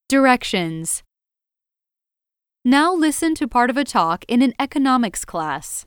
Directions. Now listen to part of a talk in an economics class.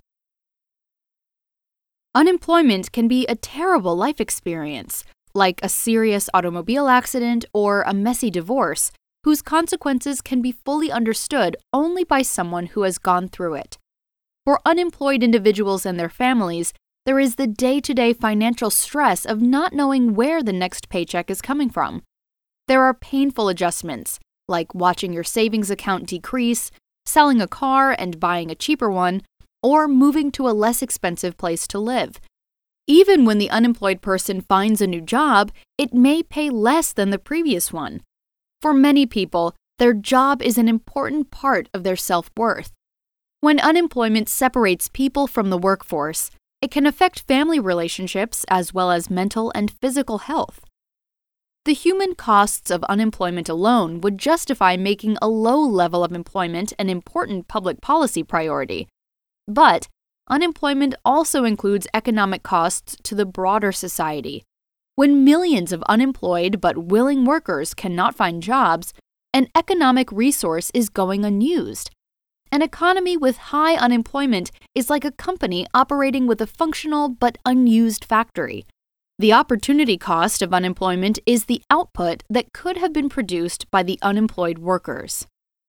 Unemployment can be a terrible life experience, like a serious automobile accident or a messy divorce, whose consequences can be fully understood only by someone who has gone through it. For unemployed individuals and their families, there is the day-to-day financial stress of not knowing where the next paycheck is coming from. There are painful adjustments, like watching your savings account decrease, selling a car and buying a cheaper one, or moving to a less expensive place to live. Even when the unemployed person finds a new job, it may pay less than the previous one. For many people, their job is an important part of their self-worth. When unemployment separates people from the workforce, it can affect family relationships as well as mental and physical health. The human costs of unemployment alone would justify making a low level of employment an important public policy priority. But unemployment also includes economic costs to the broader society. When millions of unemployed but willing workers cannot find jobs, an economic resource is going unused. An economy with high unemployment is like a company operating with a functional but unused factory. The opportunity cost of unemployment is the output that could have been produced by the unemployed workers.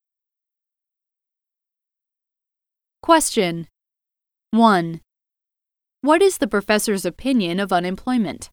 Question 1. What is the professor's opinion of unemployment?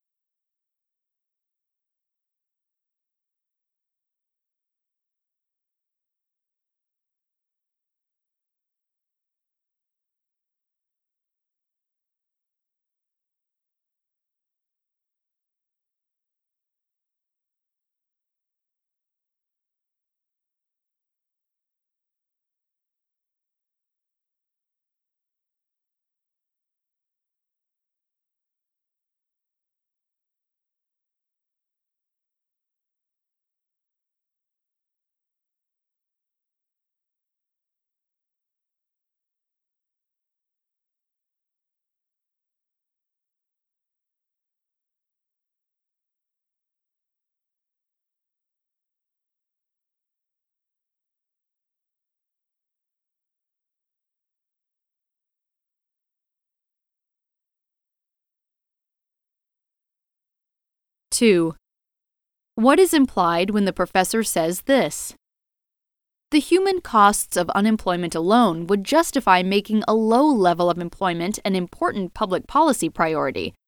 Two. What is implied when the professor says this? The human costs of unemployment alone would justify making a low level of employment an important public policy priority.